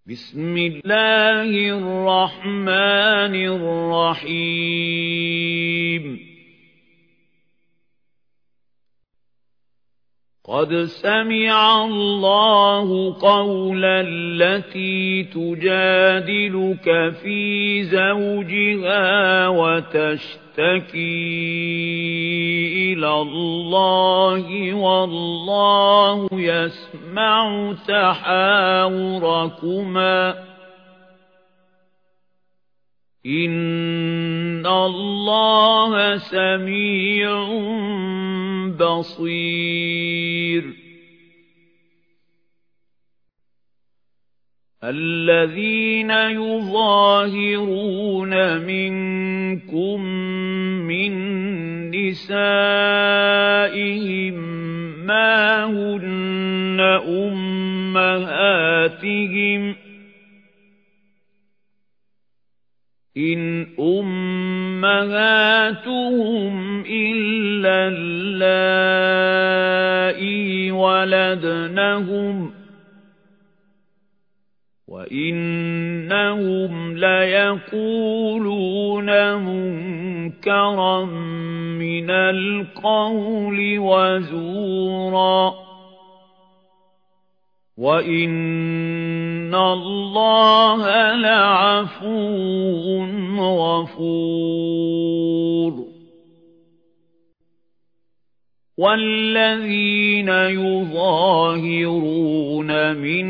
بسم الله الرحمن الرحيم قد سمع الله قول التي تجادلك في زوجها وتشتكي إلى الله والله يسمع تحاوركما إن الله سميع بصير الذين يظاهرون منكم من نسائهم ما هن أمهاتهم إن أمهاتهم إلا اللائي ولدنهم وإنهم ليقولون منكرا من القول وزورا وإن الله لعفو غفور والذين يظاهرون من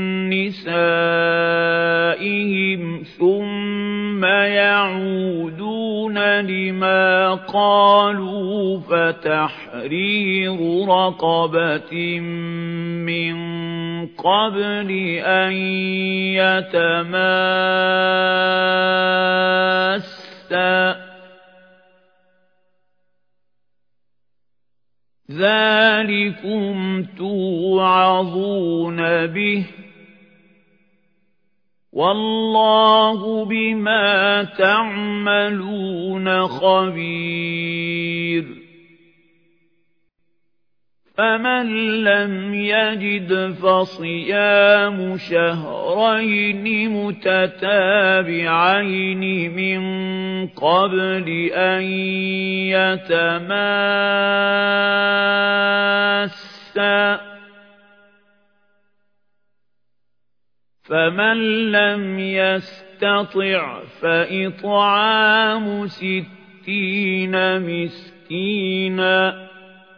نسائهم ثم يعودون لما قالوا فتحرير رقبة من قبل أن يتماسا ذلكم توعظون به والله بما تعملون خبير فمن لم يجد فصيام شهرين متتابعين من قبل أن يتماسا فمن لم يستطع فإطعام 60 مسكينا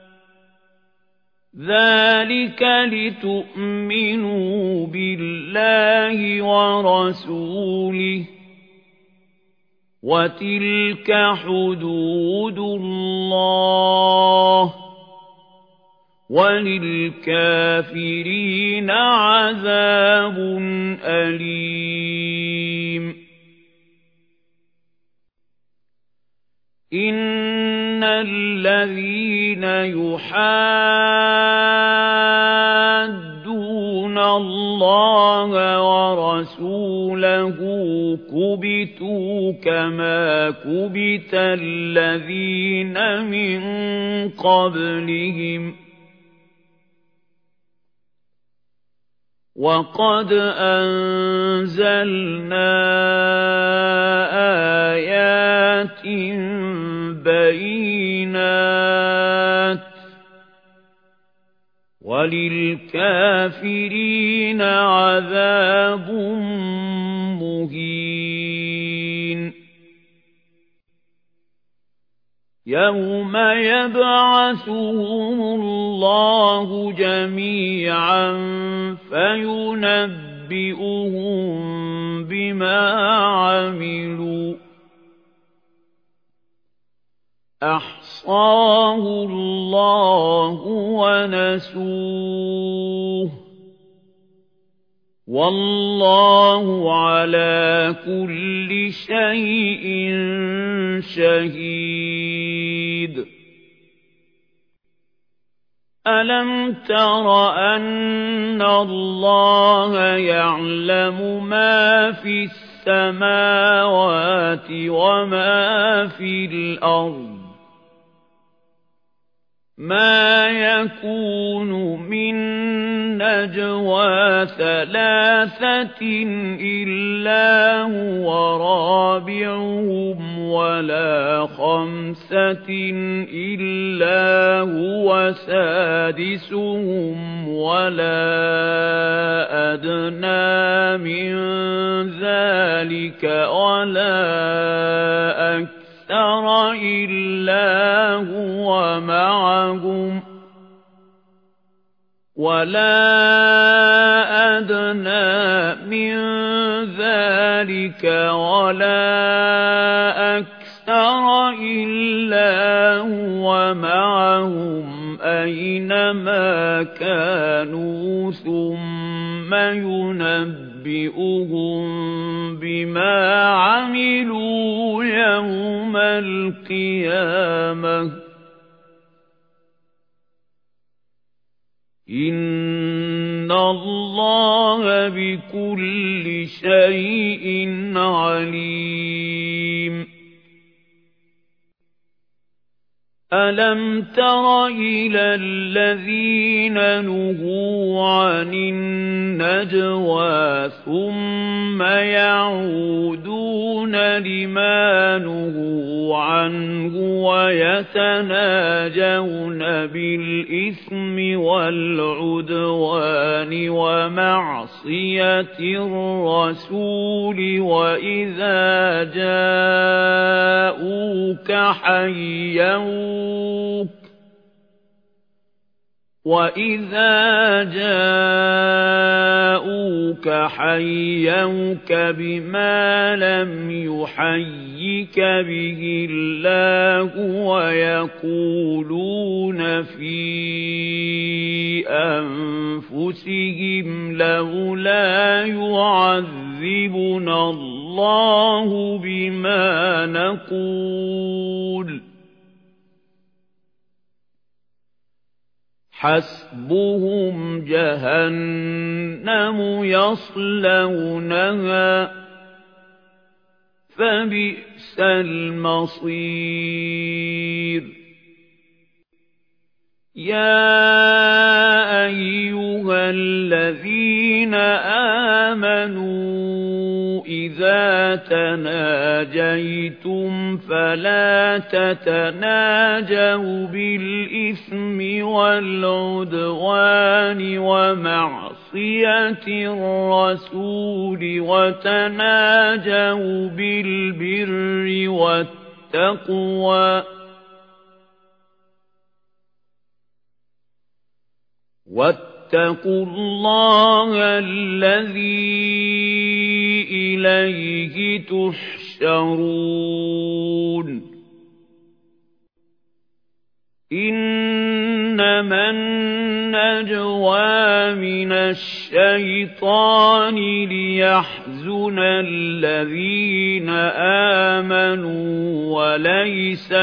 ذلك لتؤمنوا بالله ورسوله وتلك حدود الله وللكافرين عذاب أليم إن الذين يحادون الله ورسوله كبتوا كما كبت الذين من قبلهم وقد أنزلنا آيات بينات وللكافرين عذاب مهين يوم يبعثهم الله جميعا فينبئهم بما عملوا أحصاه الله ونسوه والله على كل شيء شهيد ألم تر أن الله يعلم ما في السماوات وما في الأرض ما يكون من نجوى ثلاثة إلا هو رابعهم ولا خمسة إلا هو سادسهم ولا أدنى من ذلك ولا أكثر إلا هو معهم أينما كانوا ثم ينبئهم بما عملوا يوم القيامة إن الله بكل شيء عليم ألم تر إلى الذين نهوا عن النجوى ثم يعودون لما نهوا عنه ويتناجون بالإثم والعدوان ومعصية الرسول وإذا جاءوك حيوك بما لم يحيك به الله ويقولون في أنفسهم لولا يعذبنا الله بما نقول حسبهم جهنم يصلونها فبئس المصير يا أيها الذين آمنوا إذا تناجيتم فلا تتناجوا بالإثم والعدوان ومعصية الرسول وتناجوا بالبر والتقوى واتقوا الله الذي إليه تحشرون إنما النجوى من الشيطان ليحزن الذين آمنوا وليس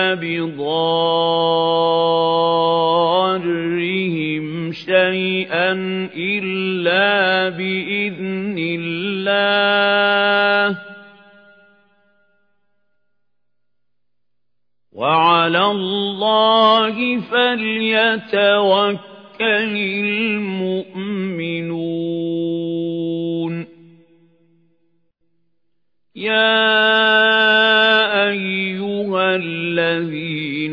بضارهم شيئا إلا بإذن الله وعلى الله فليتوكل المؤمنون يا أيها الذين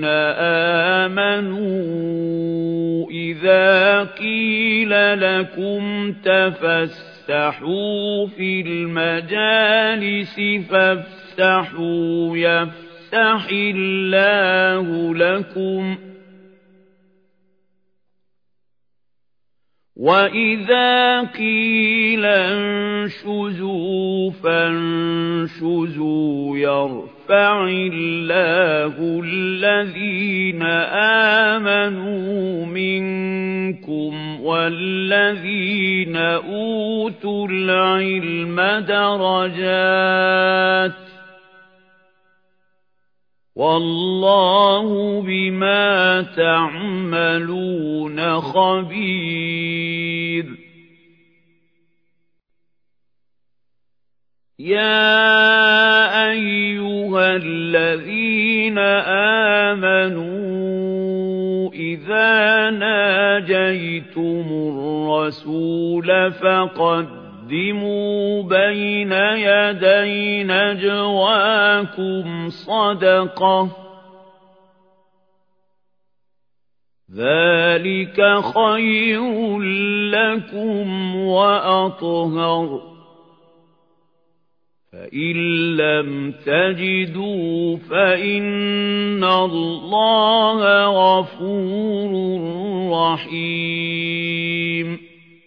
آمنوا إذا قيل لكم تفسحوا في المجالس فافسحوا يفسح الله لكم وإذا قيل انشزوا فانشزوا يرفع الله الذين آمنوا منكم والذين أوتوا العلم درجات والله بما تعملون خبير يا أيها الذين آمنوا إذا ناجيتم الرَّسُولَ فَقَدِّمُوا بَيْنَ يَدَيْ نَجْوَاكُمْ صَدَقَةً ۚ ذَلِكَ خَيْرٌ لَّكُمْ وَأَطْهَرُ ۚ فَإِن لَّمْ تَجِدُوا فَإِنَّ اللَّهَ غَفُورٌ رَّحِيمٌ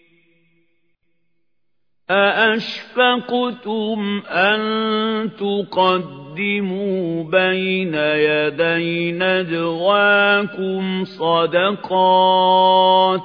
أَأَشْفَقْتُمْ أَن تُقَدِّمُوا بَيْنَ يَدَيْ نَجْوَاكُمْ صَدَقَاتٍ ۚ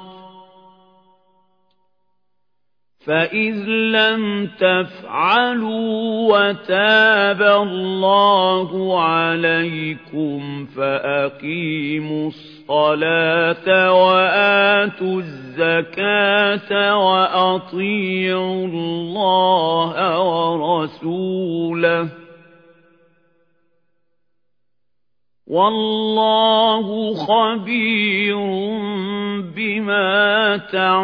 فَإِذْ لَمْ تَفْعَلُوا وَتَابَ اللَّهُ عَلَيْكُمْ فَأَقِيمُوا الصَّلَاةَ وَآتُوا الزَّكَاةَ وَأَطِيعُوا اللَّهَ وَرَسُولَهُ ۚ وَاللَّهُ خَبِيرٌ بِمَا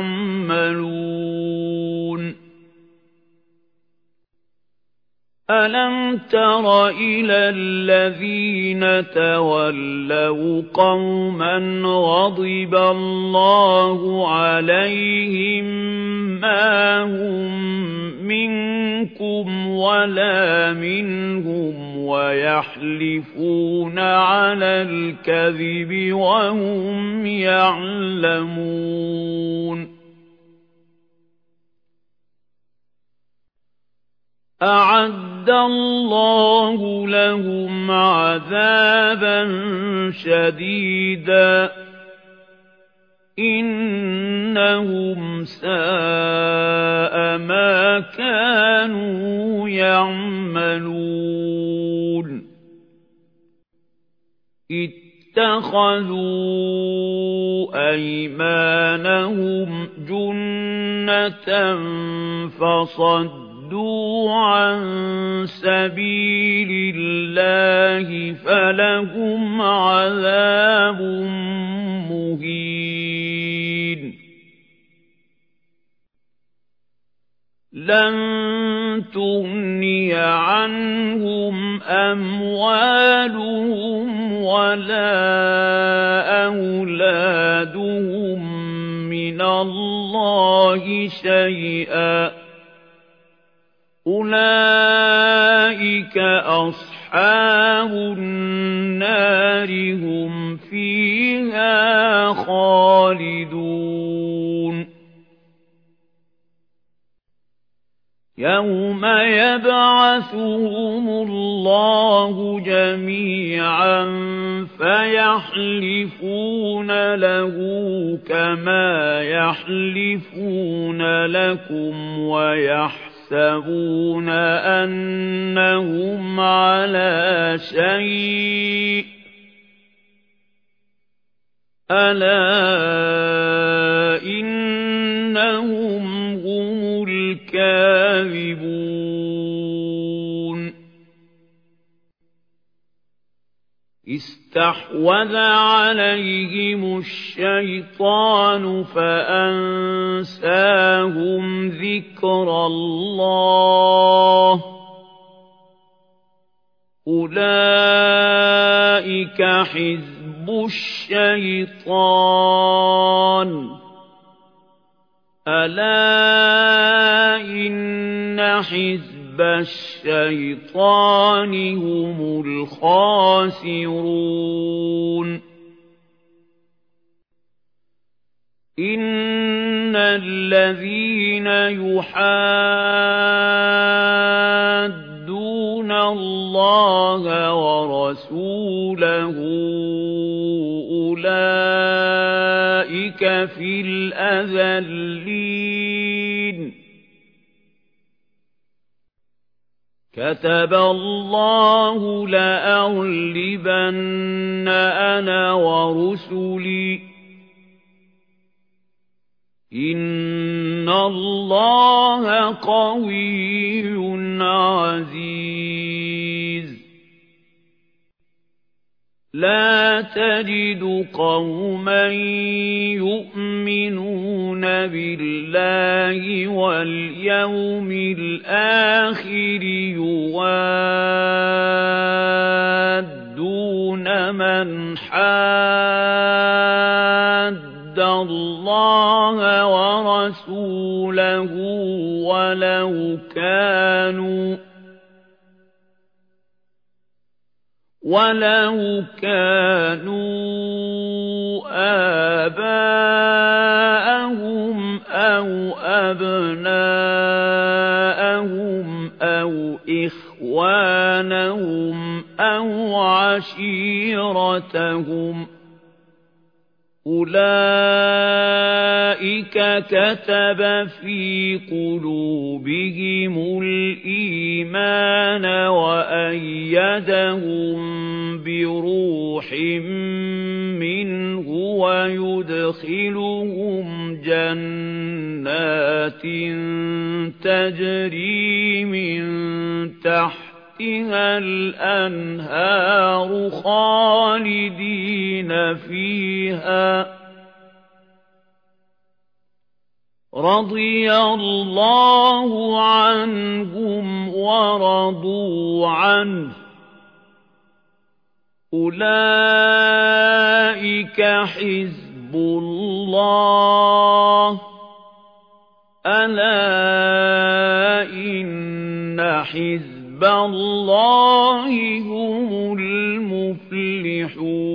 تَعْمَلُونَ أَلَمْ تَرَ إِلَى الَّذِينَ تَوَلَّوْا قَوْمًا غَضِبَ اللَّهُ عَلَيْهِم مَّا هُم مِّنكُمْ وَلَا مِنْهُمْ وَيَحْلِفُونَ عَلَى الْكَذِبِ وَهُمْ يَعْلَمُونَ أَعَدَّ اللَّهُ لَهُمْ عَذَابًا شَدِيدًا إِنَّهُمْ سَاءَ مَا كَانُوا يَعْمَلُونَ اتَّخَذُوا أَيْمَانَهُمْ جُنَّةً فَصَدُّوا عَن سَبِيلِ اللَّهِ فَلَهُمْ عَذَابٌ مُّهِينٌ لَّن تُغْنِيَ عَنْهُمْ أَمْوَالُهُمْ وَلَا أَوْلَادُهُم مِّنَ اللَّهِ شَيْئًا ۚ أُولَٰئِكَ أَصْحَابُ النَّارِ هُمْ فِيهَا خَالِدُونَ يَوْمَ يَبْعَثُهُمُ اللَّهُ جَمِيعًا فَيَحْلِفُونَ لَهُ كَمَا يَحْلِفُونَ لَكُمْ وَيَحْسَبُونَ أَنَّهُمْ عَلَىٰ شَيْءٍ ۚ أَلَا إِنَّهُمْ هُمُ الْكَاذِبُونَ اسْتَحْوَذَ عَلَيْهِمُ الشَّيْطَانُ فَأَنسَاهُمْ ذِكْرَ اللَّهِ ۚ أُولَٰئِكَ حِزْبُ الشَّيْطَانِ ۚ أَلَا إِنَّ حِزْبَ الشَّيْطَانِ هُمُ الْخَاسِرُونَ إِنَّ الَّذِينَ يُحَادُّونَ اللَّهَ وَرَسُولَهُ أُولَٰئِكَ فِي الْأَذَلِّينَ كَتَبَ اللَّهُ لَأَغْلِبَنَّ أَنَا وَرُسُلِي ۚ إِنَّ اللَّهَ قَوِيٌّ عَزِيزٌ لا تجد قوما يؤمنون بالله واليوم الآخر يوادون من حاد الله ورسوله ولو كانوا آباءهم أو أبناءهم أو إخوانهم أو عشيرتهم أولئك كتب في قلوبهم الإيمان وأيدهم بروح منه ويدخلهم جنات تجري من تحتها الأنهار خالدين فيها رضي الله عنهم ورضوا عنه أولئك حزب الله ألا إن حزب الله هم المفلحون